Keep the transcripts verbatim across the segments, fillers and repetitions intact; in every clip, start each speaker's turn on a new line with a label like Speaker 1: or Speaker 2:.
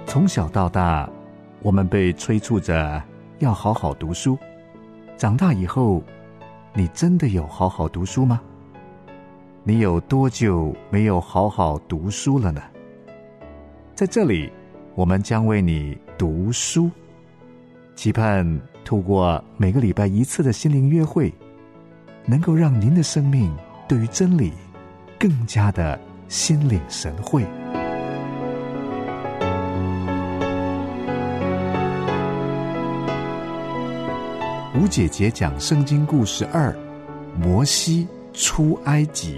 Speaker 1: 从小到大，我们被催促着要好好读书。长大以后，你真的有好好读书吗？你有多久没有好好读书了呢？在这里，我们将为你读书，期盼透过每个礼拜一次的心灵约会，能够让您的生命对于真理更加的心领神会。吴姐姐讲圣经故事二：摩西出埃及。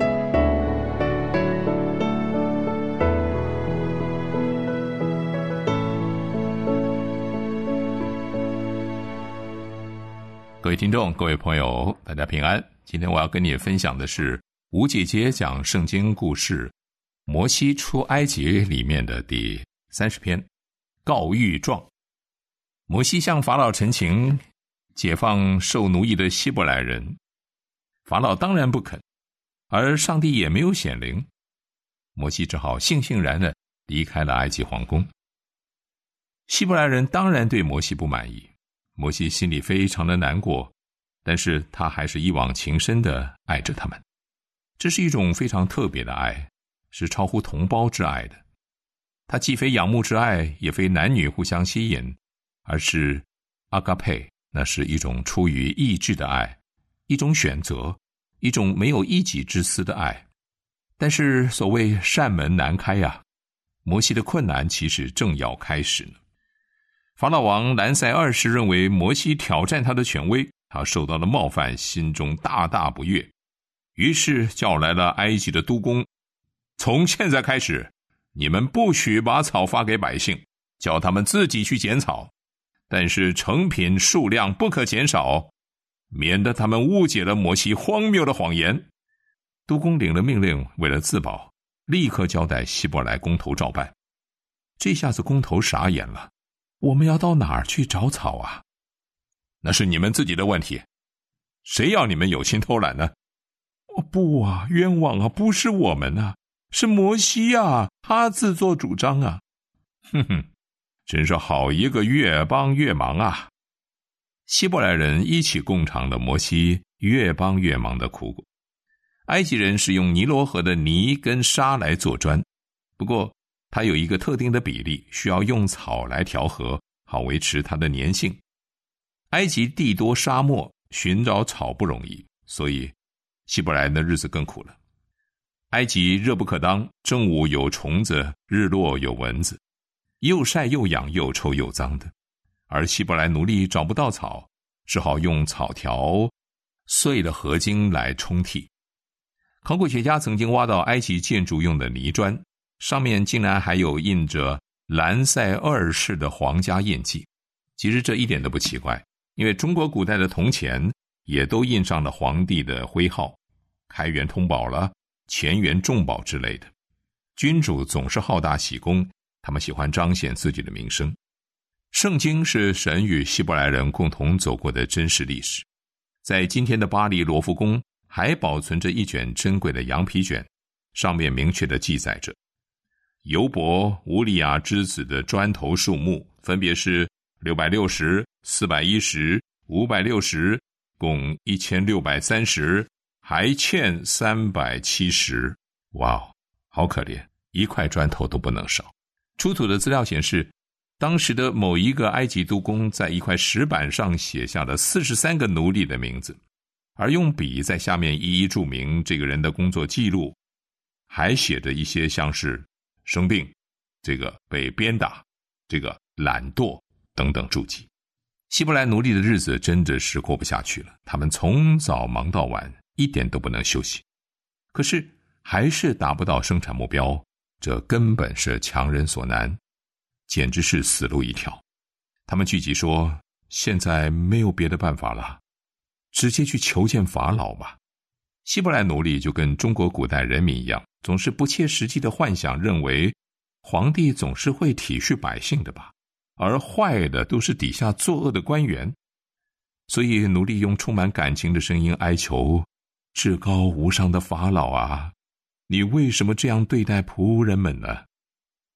Speaker 2: 各位听众，各位朋友，大家平安。今天我要跟你分享的是吴姐姐讲圣经故事摩西出埃及里面的第三十篇告御状。摩西向法老陈情解放受奴役的希伯来人，法老当然不肯，而上帝也没有显灵，摩西只好悻悻然地离开了埃及皇宫。希伯来人当然对摩西不满意，摩西心里非常的难过，但是他还是一往情深地爱着他们。这是一种非常特别的爱，是超乎同胞之爱的。它既非仰慕之爱，也非男女互相吸引，而是阿嘎佩，那是一种出于意志的爱，一种选择，一种没有一己之私的爱。但是所谓善门难开呀、啊，摩西的困难其实正要开始呢。法老王兰塞二世认为摩西挑战他的权威，他受到了冒犯，心中大大不悦，于是叫来了埃及的督工，从现在开始，你们不许把草发给百姓，叫他们自己去捡草，但是成品数量不可减少，免得他们误解了摩西荒谬的谎言。督工领了命令，为了自保，立刻交代希伯来工头照办。这下子工头傻眼了，我们要到哪儿去找草啊？那是你们自己的问题，谁要你们有心偷懒呢？哦，不啊，冤枉啊，不是我们啊，是摩西啊，他自作主张啊。哼哼，真是好一个越帮越忙啊！希伯来人一起共尝了摩西越帮越忙的苦果。埃及人是用尼罗河的泥跟沙来做砖，不过它有一个特定的比例，需要用草来调和，好维持它的粘性。埃及地多沙漠，寻找草不容易，所以希伯来人的日子更苦了。埃及热不可当，正午有虫子，日落有蚊子，又晒又痒又臭又脏的。而希伯来奴隶找不到草，只好用草条碎的合金来冲替。考古学家曾经挖到埃及建筑用的泥砖，上面竟然还有印着兰塞二世的皇家印记。其实这一点都不奇怪，因为中国古代的铜钱也都印上了皇帝的徽号，开元通宝了，乾元重宝之类的。君主总是好大喜功，他们喜欢彰显自己的名声。圣经是神与希伯来人共同走过的真实历史。在今天的巴黎罗浮宫还保存着一卷珍贵的羊皮卷，上面明确地记载着尤伯、乌利亚之子的砖头数目分别是六百六十、四百一十、五百六十，共一千六百三十，还欠三百七十。哇，好可怜，一块砖头都不能少。出土的资料显示，当时的某一个埃及督工在一块石板上写下了四十三个奴隶的名字，而用笔在下面一一注明这个人的工作记录，还写着一些像是生病、这个被鞭打、这个懒惰等等注记。希伯来奴隶的日子真的是过不下去了，他们从早忙到晚，一点都不能休息。可是还是达不到生产目标，这根本是强人所难，简直是死路一条。他们聚集说，现在没有别的办法了，直接去求见法老吧。希伯来奴隶就跟中国古代人民一样，总是不切实际的幻想，认为皇帝总是会体恤百姓的吧，而坏的都是底下作恶的官员。所以奴隶用充满感情的声音哀求，至高无上的法老啊，你为什么这样对待仆人们呢？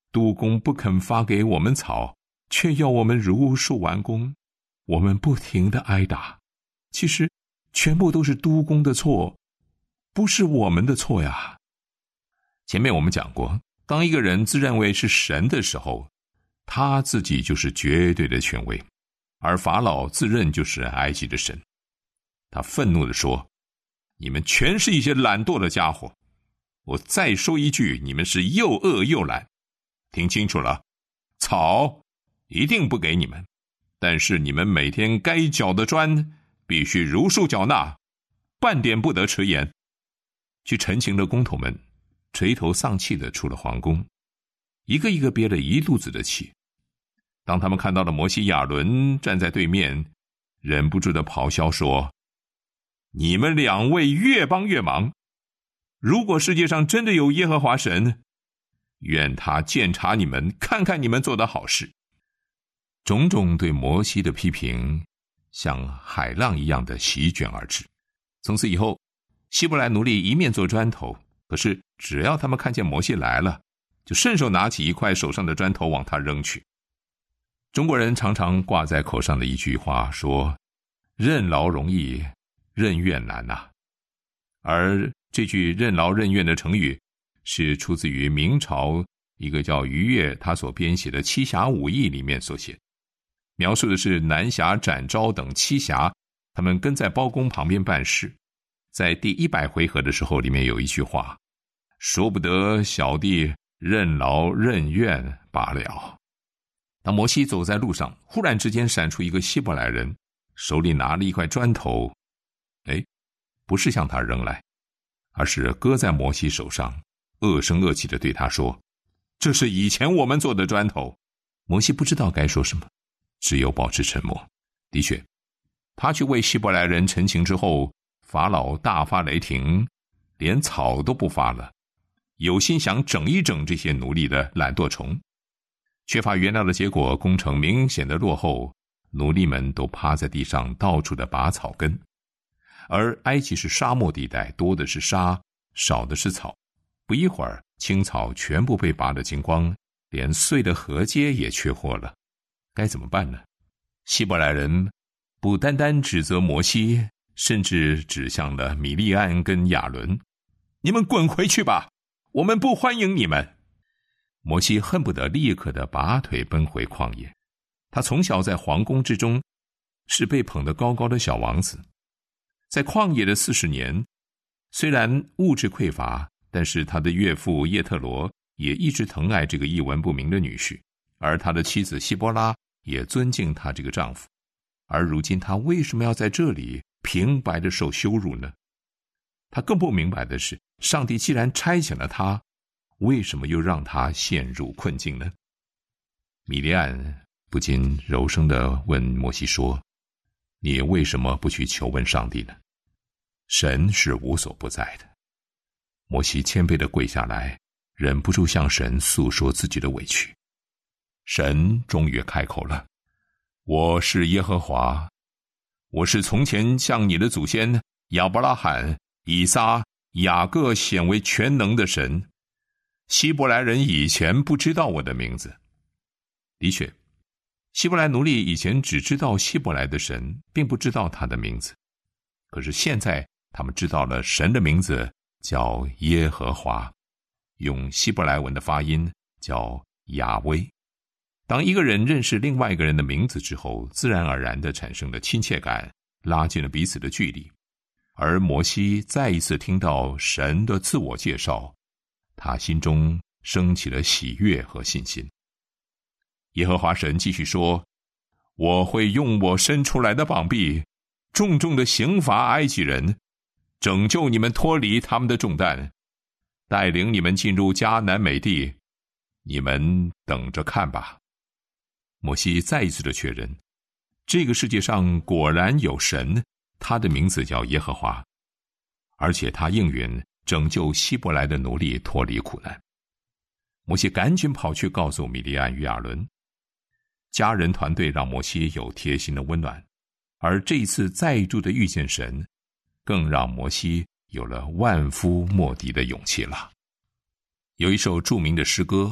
Speaker 2: 督工不肯发给我们草，却要我们如数完工，我们不停地挨打。其实全部都是督工的错，不是我们的错呀。前面我们讲过，当一个人自认为是神的时候，他自己就是绝对的权威，而法老自认就是埃及的神。他愤怒地说，你们全是一些懒惰的家伙，我再说一句，你们是又饿又懒。听清楚了，草一定不给你们，但是你们每天该缴的砖必须如数缴纳，半点不得迟延。去陈情的工头们垂头丧气地出了皇宫，一个一个憋了一肚子的气。当他们看到了摩西亚伦站在对面，忍不住地咆哮说，你们两位越帮越忙，如果世界上真的有耶和华神，愿他鉴察你们，看看你们做的好事。种种对摩西的批评像海浪一样的席卷而至。从此以后，希伯来奴隶一面做砖头，可是只要他们看见摩西来了，就顺手拿起一块手上的砖头往他扔去。中国人常常挂在口上的一句话说，任劳容易，任怨难呐、啊。而这句任劳任怨的成语是出自于明朝一个叫于越他所编写的《七侠五义》里面所写，描述的是南侠、展昭等七侠，他们跟在包公旁边办事。在第一百回合的时候，里面有一句话，说不得小弟任劳任怨罢了。当摩西走在路上，忽然之间闪出一个希伯来人，手里拿了一块砖头，哎，不是向他扔来，而是搁在摩西手上，恶声恶气地对他说，这是以前我们做的砖头。摩西不知道该说什么，只有保持沉默。的确，他去为希伯来人陈情之后，法老大发雷霆，连草都不发了，有心想整一整这些奴隶的懒惰虫。缺乏原料的结果，工程明显的落后，奴隶们都趴在地上到处的拔草根。而埃及是沙漠地带，多的是沙，少的是草。不一会儿，青草全部被拔得精光，连碎的河街也缺货了。该怎么办呢？希伯来人不单单指责摩西，甚至指向了米利暗跟亚伦，你们滚回去吧，我们不欢迎你们。摩西恨不得立刻的拔腿奔回旷野。他从小在皇宫之中是被捧得高高的小王子，在旷野的四十年，虽然物质匮乏，但是他的岳父叶特罗也一直疼爱这个一文不名的女婿，而他的妻子希波拉也尊敬他这个丈夫。而如今他为什么要在这里平白的受羞辱呢？他更不明白的是，上帝既然差遣了他，为什么又让他陷入困境呢？米利暗不禁柔声地问摩西说，你为什么不去求问上帝呢？神是无所不在的。摩西谦卑地跪下来，忍不住向神诉说自己的委屈。神终于开口了，我是耶和华，我是从前向你的祖先亚伯拉罕、以撒、雅各显为全能的神。希伯来人以前不知道我的名字。的确，希伯来奴隶以前只知道希伯来的神，并不知道他的名字。可是现在他们知道了神的名字叫耶和华，用希伯来文的发音叫亚威。当一个人认识另外一个人的名字之后，自然而然地产生了亲切感，拉近了彼此的距离。而摩西再一次听到神的自我介绍，他心中升起了喜悦和信心。耶和华神继续说，我会用我伸出来的膀臂重重地刑罚埃及人，拯救你们脱离他们的重担，带领你们进入迦南美地，你们等着看吧。摩西再一次的确认，这个世界上果然有神，他的名字叫耶和华，而且他应允拯救希伯来的奴隶脱离苦难。摩西赶紧跑去告诉米利暗与亚伦，家人团队让摩西有贴心的温暖，而这一次再度的遇见神，更让摩西有了万夫莫敌的勇气了。有一首著名的诗歌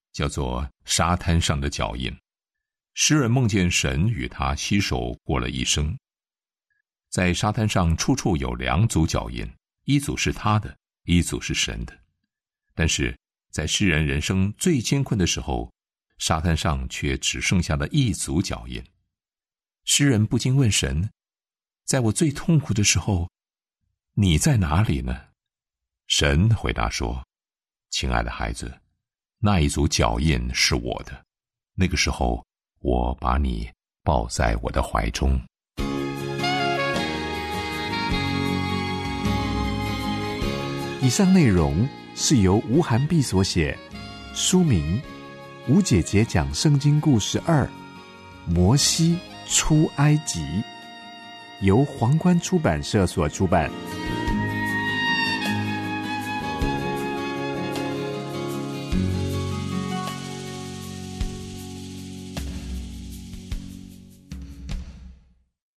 Speaker 2: 叫做沙滩上的脚印。诗人梦见神与他携手过了一生。在沙滩上处处有两组脚印，一组是他的，一组是神的。但是在诗人人生最艰困的时候，沙滩上却只剩下了一组脚印。诗人不禁问神，在我最痛苦的时候，你在哪里呢？神回答说，亲爱的孩子，那一组脚印是我的，那个时候我把你抱在我的怀中。
Speaker 1: 以上内容是由吴涵碧所写，书名《吴姐姐讲圣经故事二：摩西出埃及》，由皇冠出版社所出版。